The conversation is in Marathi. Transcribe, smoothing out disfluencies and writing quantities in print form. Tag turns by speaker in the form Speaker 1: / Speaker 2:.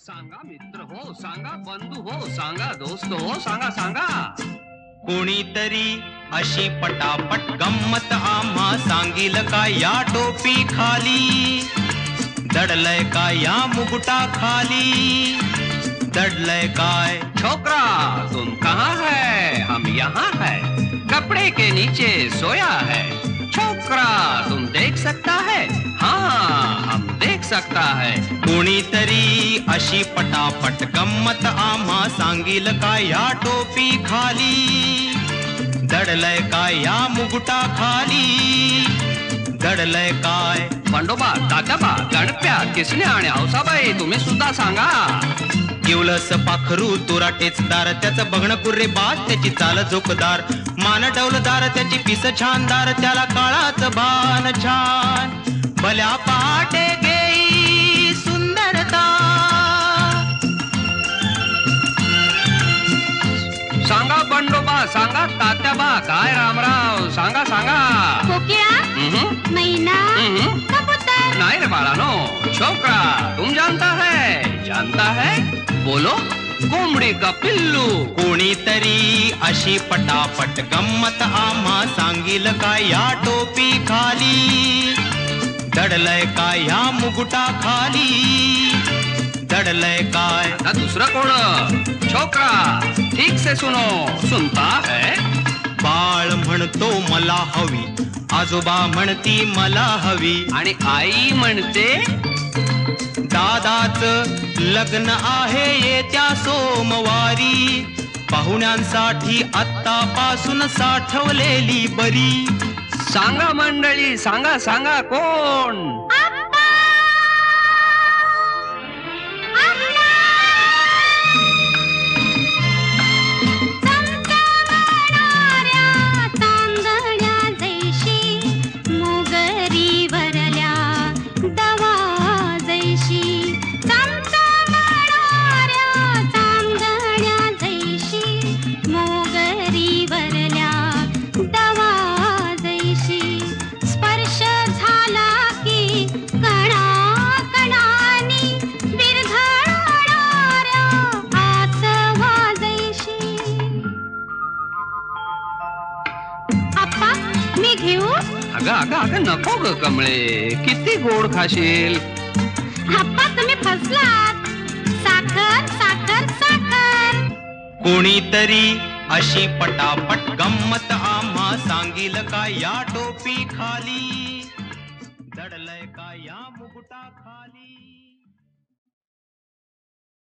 Speaker 1: सांगा मित्र हो, सांगा बंधू हो, सांगा दोस्त हो, सांगा सांगा.
Speaker 2: कोणीतरी अशी पटापट गंमत आम्हा सांगील का या टोपी खाली, दडलय का या मुकुटा खाली, दडलय काय.
Speaker 1: छोकरा तुम कहाँ है, हम यहाँ है, कपड़े के नीचे सोया है. छोकरा तुम देख सकता है, हाँ हम देख सकता है.
Speaker 2: कोणीतरी अशी पटापट गंमत आम्हा सांगील का या टोपी खाली, दडलय का या मुकुटा खाली, दडलय काय.
Speaker 1: बंडोबा, तात्याबा, गणप्या, किसने आणि हौसाबाई तुम्ही सुद्धा सांगा.
Speaker 2: किवलस पाखरू तुराटेच दार, त्याचं बघणं कुर्रे बाज, त्याची चाल झोकदार, मान डौलदार, त्याची पिस छानदार, त्याला काळाच भान छान. भल्या पहाटे गेई सुंदरता.
Speaker 1: सांगा बंडोबा, सांगा तात्याबा, काय रामराव, सांगा सांगा.
Speaker 3: कोकिळा, मैना, कबूतर.
Speaker 1: नहीं रे बाळानो, छोकरा तुम जानता है बोलो. कोंबडी का पिल्लू.
Speaker 2: कोणीतरी अशी पटापट गंमत आम्हा सांगील का या टोपी खाली, दडलय का या मुकुटा खाली, दडलय काय.
Speaker 1: ना दुसरा कोण. छोकरा ठीक से सुनो, सुनता है.
Speaker 2: बाळ म्हणतो मला हवी, आजोबा म्हणती मला हवी,
Speaker 1: आणि आई म्हणते
Speaker 2: दादाच लग्न आहे येत्या सोमवारी, पाहुण्यांसाठी आत्तापासून साठवलेली बरी.
Speaker 1: सांगा मंडळी, सांगा सांगा कोण.
Speaker 3: मी घेऊ?
Speaker 1: अगं अगं अगं नको ग कमळे, किती गोड खाशील.
Speaker 3: आप्पा तुम्ही फसलात. साखर साखर साखर.
Speaker 2: कोणीतरी अशी पटापट गंमत आम्हा सांगील का या टोपी खाली, दडलय का या मुकुटा खाली.